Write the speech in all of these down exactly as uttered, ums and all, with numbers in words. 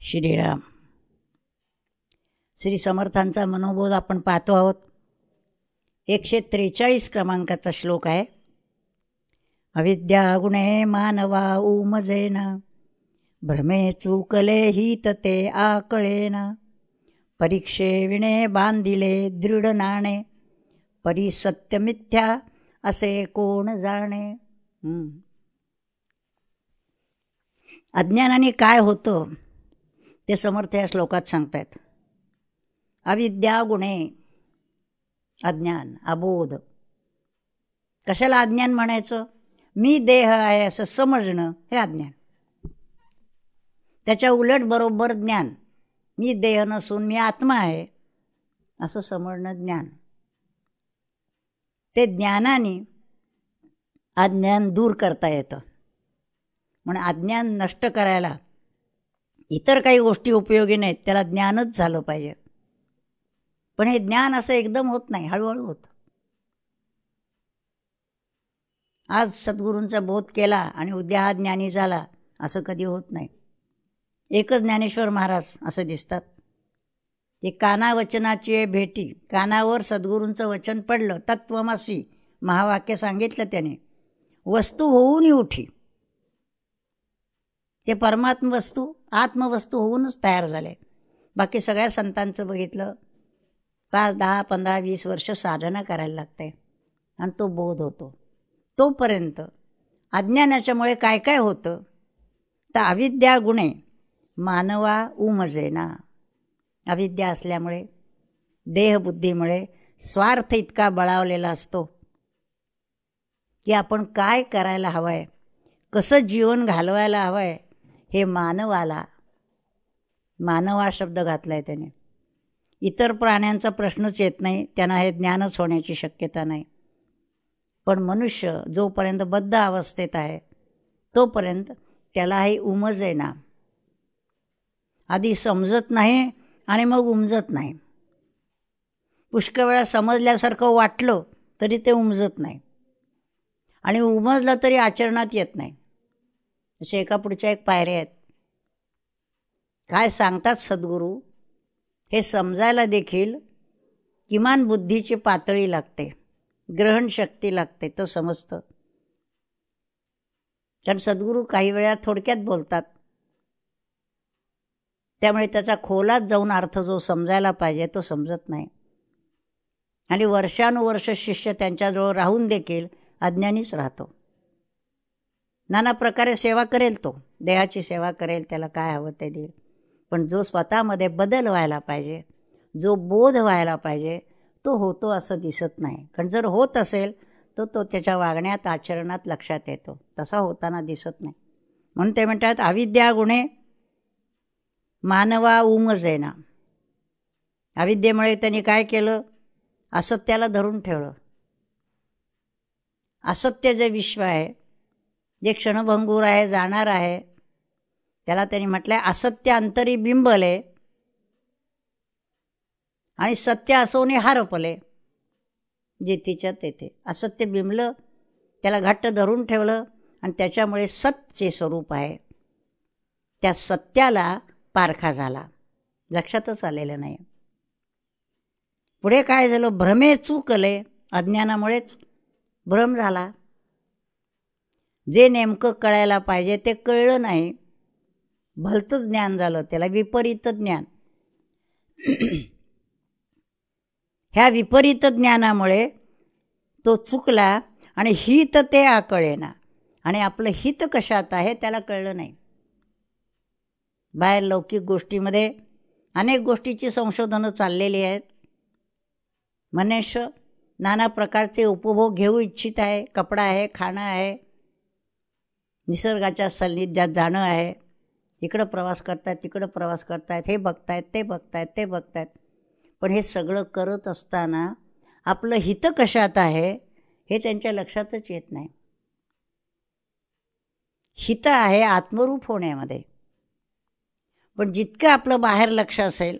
श्रीराम. श्री समर्थांचा मनोबोध आपण पाहतो आहोत. एकशे त्रेचाळीस क्रमांकाचा श्लोक आहे. अविद्या गुणे मानवा उमजेना, भ्रमे चूकले हित ते आकळेना. परीक्षे विणे बांधिले दृढ नाणे, परी सत्य मिथ्या असे कोण जाणे. हम्म. अज्ञानाने काय होतं ते समर्थ या श्लोकात सांगतायत. अविद्या गुणे, अज्ञान, अबोध. कशाला अज्ञान म्हणायचं? मी देह आहे असं समजणं हे अज्ञान. त्याच्या उलट बरोबर ज्ञान, मी देह नसून मी आत्मा आहे असं समजणं ज्ञान. ते ज्ञानाने अज्ञान दूर करता येतं. म्हणून अज्ञान नष्ट करायला इतर काही गोष्टी उपयोगी नाहीत, त्याला ज्ञानच झालं पाहिजे. पण हे ज्ञान असं एकदम होत नाही, हळूहळू होतं. आज सद्गुरूंचा बोध केला आणि उद्या हा ज्ञानी झाला असं कधी होत नाही. एकच ज्ञानेश्वर महाराज असं दिसतात. ते कानावचनाची भेटी, कानावर सद्गुरूंचं वचन पडलं, तत्वमसी महावाक्य सांगितलं त्याने, वस्तू होऊन उठी. ते परमात्म वस्तू, आत्मवस्तू होऊनच तयार झाले. बाकी सगळ्या संतांचं बघितलं, पाच दहा पंधरा वीस वर्ष साधना करायला लागते आणि तो बोध होतो. तोपर्यंत अज्ञानाच्यामुळे काय काय होतं तर अविद्या गुणे मानवा उमजेना. अविद्या असल्यामुळे, देहबुद्धीमुळे स्वार्थ इतका बळावलेला असतो की आपण काय करायला हवंय, कसं जीवन घालवायला हवंय हे मानवाला, मानवा शब्द घातलाय त्याने. इतर प्राण्यांचा प्रश्नच येत नाही, त्यांना हे ज्ञानच होण्याची शक्यता नाही. पण मनुष्य जोपर्यंत बद्ध अवस्थेत आहे तोपर्यंत त्याला हे उमजेना. आधी समजत नाही आणि मग उमजत नाही. पुष्कळ वेळा समजल्यासारखं वाटलं तरी ते उमजत नाही आणि उमजलं तरी आचरणात येत नाही. अशा एका पुढच्या एक पायऱ्या आहेत. काय सांगतात सद्गुरू हे समजायला देखील किमान बुद्धीची पातळी लागते, ग्रहण शक्ती लागते, तर समजतं. कारण सद्गुरू काही वेळा थोडक्यात बोलतात, त्यामुळे त्याचा खोलात जाऊन अर्थ जो समजायला पाहिजे तो समजत नाही. आणि वर्षानुवर्ष शिष्य त्यांच्याजवळ राहून देखील अज्ञानीच राहतो. नाना प्रकारे सेवा करेल, तो देहाची सेवा करेल, त्याला काय हवं ते देईल. पण जो स्वतःमध्ये बदल व्हायला पाहिजे, जो बोध व्हायला पाहिजे, तो होतो असं दिसत नाही. कारण जर होत असेल तर तो त्याच्या वागण्यात, आचरणात लक्षात येतो. तसा होताना दिसत नाही. म्हणून ते म्हणतात अविद्या गुणे मानवा उमजेना. अविद्येमुळे त्यांनी काय केलं? असत्याला धरून ठेवलं. असत्य जे विश्व आहे, जे क्षणभंगूर आहे, जाणार आहे, त्याला त्यांनी म्हटलंय असत्य अंतरी बिंबले आणि सत्य असोने हरपले. जेथीच्या तेथे असत्य बिंबलं, त्याला घट्ट धरून ठेवलं आणि त्याच्यामुळे सत्य स्वरूप आहे त्या सत्याला पारखा झाला, लक्षातच आलेलं नाही. पुढे काय झालं? भ्रमे चूकले. अज्ञानामुळेच भ्रम झाला. जे नेमकं कळायला पाहिजे ते कळलं नाही, भलतंच ज्ञान झालं, त्याला विपरीत ज्ञान. ह्या विपरीत ज्ञानामुळे तो चुकला आणि हित ते आकळेना. आणि आपलं हित कशात आहे त्याला कळलं नाही. बाहेर लौकिक गोष्टीमध्ये अनेक गोष्टीची संशोधनं चाललेली आहेत. मनुष्य नाना प्रकारचे उपभोग घेऊ इच्छित आहे. कपडा आहे, खाणं आहे, निसर्गाच्या सान्निध्यात जाणं आहे. इकडं प्रवास करतायत, तिकडं प्रवास करतायत, हे बघतायत, ते बघतायत, ते बघतायत. पण हे सगळं करत असताना आपलं हित कशात आहे हे त्यांच्या लक्षातच येत नाही. हित आहे आत्मरूप होण्यामध्ये. पण जितकं आपलं बाहेर लक्ष असेल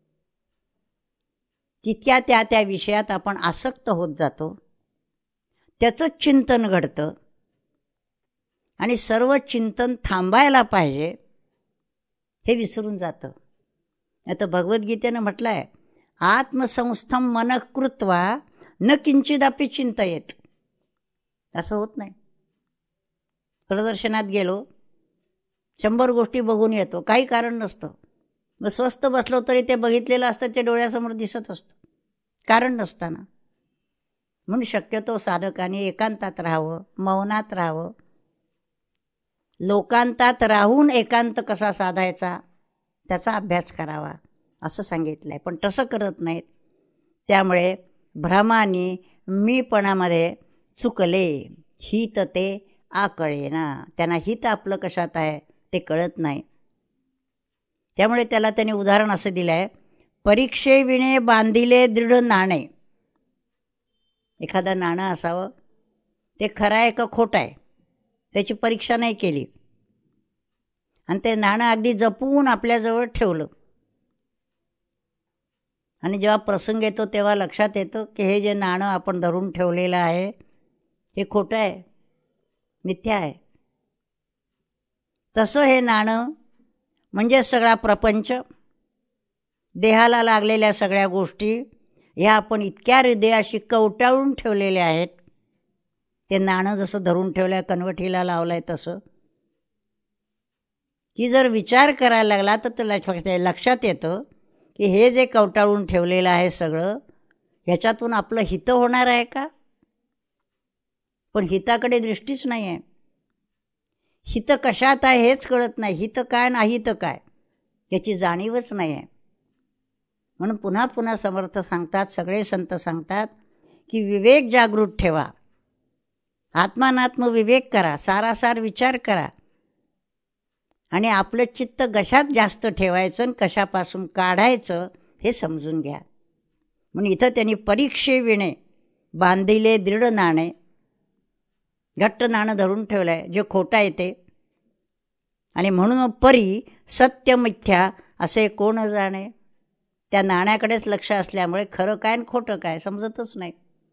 तितक्या त्या त्या विषयात आपण आसक्त होत जातो. त्याचंच चिंतन घडतं आणि सर्व चिंतन थांबायला पाहिजे हे विसरून जातं. आता भगवद्गीतेनं म्हटलं आहे, आत्मसंस्थम मन कृत्वा न किंचिदापि चिंतयेत. असं होत नाही. प्रदर्शनात गेलो, शंभर गोष्टी बघून येतो, काही कारण नसतं. मग स्वस्त बसलो तरी ते बघितलेलं असतं, ते डोळ्यासमोर दिसत असतं, कारण नसताना. म्हणून शक्यतो साधकांनी एकांतात राहावं, मौनात राहावं. लोकांतात राहून एकांत कसा साधायचा त्याचा अभ्यास करावा असं सांगितलंय. पण तसं करत नाहीत. त्यामुळे भ्रमानी मीपणामध्ये चुकले, हित ते आकळेना. त्यांना हित आपलं कशात आहे ते कळत नाही. त्यामुळे त्याला त्याने उदाहरण असं दिलं आहे, परीक्षेविणे बांधिले दृढ नाणे. एखादं नाणं असावं, ते खरं आहे का खोटं आहे त्याची परीक्षा नाही केली, आणि ते नाणं अगदी जपून आपल्याजवळ ठेवलं, आणि जेव्हा प्रसंग येतो तेव्हा लक्षात येतं की हे जे नाणं आपण धरून ठेवलेलं आहे हे खोटं आहे, मिथ्या आहे. तसं हे नाणं म्हणजे सगळा प्रपंच, देहाला लागलेल्या सगळ्या गोष्टी ह्या आपण इतक्या हृदयाशी कवटाळून ठेवलेल्या आहेत. ते नाणं जसं धरून ठेवलंय, कनवटीला लावलंय, तसं की जर विचार करायला लागला तर ते लक्षात येतं की हे जे कवटाळून ठेवलेलं आहे सगळं, ह्याच्यातून आपलं हित होणार आहे का? पण हिताकडे दृष्टीच नाही आहे. हित कशात आहे हेच कळत नाही. हित काय ना हित काय याची जाणीवच नाही आहे. म्हणून पुन्हा पुन्हा समर्थ सांगतात, सगळे संत सांगतात की विवेक जागृत ठेवा, आत्मानात्म विवेक करा, सारासार विचार करा, आणि आपलं चित्त कशात जास्त ठेवायचं आणि कशापासून काढायचं हे समजून घ्या. म्हणून इथं त्यांनी परीक्षेविणे बांधिले दृढ नाणे, घट्ट नाणं धरून ठेवलं आहे जे खोटा येते. आणि म्हणून परी सत्य मिथ्या असे कोण जाणे. त्या नाण्याकडेच लक्ष असल्यामुळे खरं काय आणि खोटं काय समजतच नाही.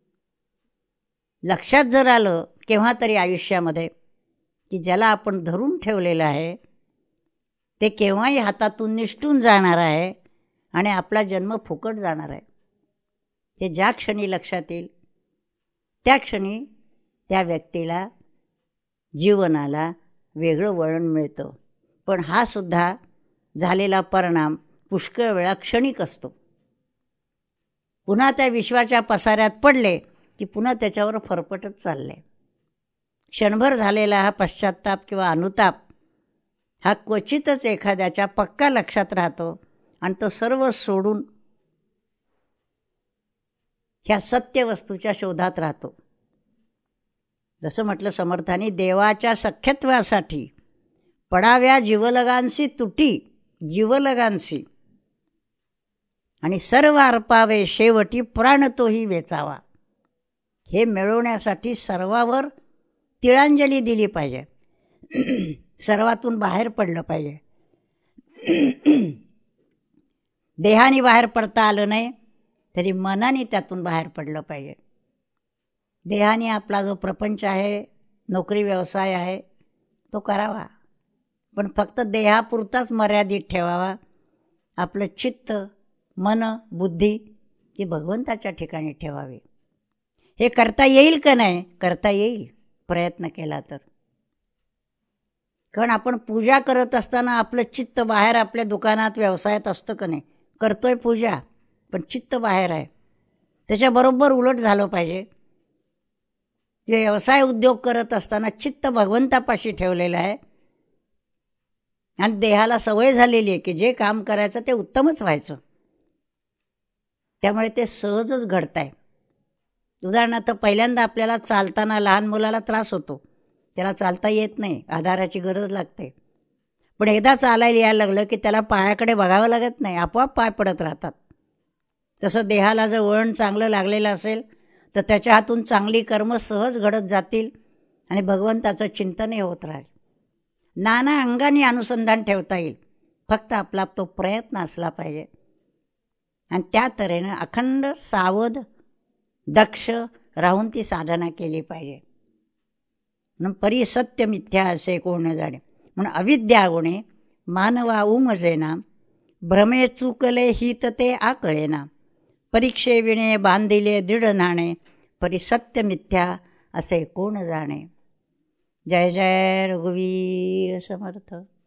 लक्षात जर आलं केव्हा तरी आयुष्यामध्ये की ज्याला आपण धरून ठेवलेलं आहे ते केव्हाही हातातून निसटून जाणार आहे आणि आपला जन्म फुकट जाणार आहे, हे ज्या क्षणी लक्षात येईल त्या क्षणी त्या व्यक्तीला जीवनाला वेगळं वळण मिळतं. पण हा सुद्धा झालेला परिणाम पुष्कळ वेळा क्षणिक असतो. पुन्हा त्या विश्वाच्या पसाऱ्यात पडले की पुन्हा त्याच्यावर फरफटत चालले. क्षणभर झालेला हा पश्चात्ताप किंवा अनुताप हा क्वचितच एखाद्याच्या पक्का लक्षात राहतो आणि तो सर्व सोडून ह्या सत्य वस्तूच्या शोधात राहतो. जसं म्हटलं समर्थांनी, देवाच्या सख्यत्वासाठी पडाव्या जीवलगांसी तुटी, जीवलगांसी, आणि सर्व अर्पावे शेवटी प्राण तोही वेचावा. हे मिळवण्यासाठी सर्वावर तिळांजली दिली पाहिजे, सर्वातून बाहेर पडलं पाहिजे. देहाने बाहेर पडता आलं नाही तरी मनाने त्यातून बाहेर पडलं पाहिजे. देहाने आपला जो प्रपंच आहे, नोकरी व्यवसाय आहे, तो करावा, पण फक्त देहापुरताच मर्यादित ठेवावा. आपलं चित्त, मन, बुद्धी ही भगवंताच्या ठिकाणी ठेवावी. हे करता येईल का नाही? करता येईल प्रयत्न केला तर. कारण आपण पूजा करत असताना आपलं चित्त बाहेर आपल्या दुकानात व्यवसायात असतं का नाही? करतोय पूजा पण चित्त बाहेर आहे. त्याच्याबरोबर उलट झालं पाहिजे. व्यवसाय उद्योग करत असताना चित्त भगवंतापाशी ठेवलेलं आहे आणि देहाला सवय झालेली आहे की जे काम करायचं ते उत्तमच व्हायचं, त्यामुळे ते सहजच घडतंय. उदाहरणार्थ पहिल्यांदा आपल्याला चालताना लहान मुलाला त्रास होतो, त्याला चालता येत नाही, आधाराची गरज लागते. पण एकदा चालायला यायला लागलं की त्याला पायाकडे बघावं लागत नाही, आपोआप पाय पडत राहतात. तसं देहाला जर वळण चांगलं लागलेलं असेल तर त्याच्या हातून चांगली कर्म सहज घडत जातील आणि भगवंताचं चिंतनही होत राहील. नाना अंगाने अनुसंधान ठेवता येईल, फक्त आपला तो प्रयत्न असला पाहिजे. आणि त्या तऱ्हेनं अखंड सावध दक्ष राहून ती साधना केली पाहिजे. म्हणून परी सत्य मिथ्या असे कोण जाणे. म्हणून अविद्या गुणे मानवा उमजेना, भ्रमे चुकले हित ते आकळेना, परीक्षे विणे बांधिले दृढ नाणे, परी सत्य मिथ्या असे कोण जाणे. जय जय रघुवीर समर्थ.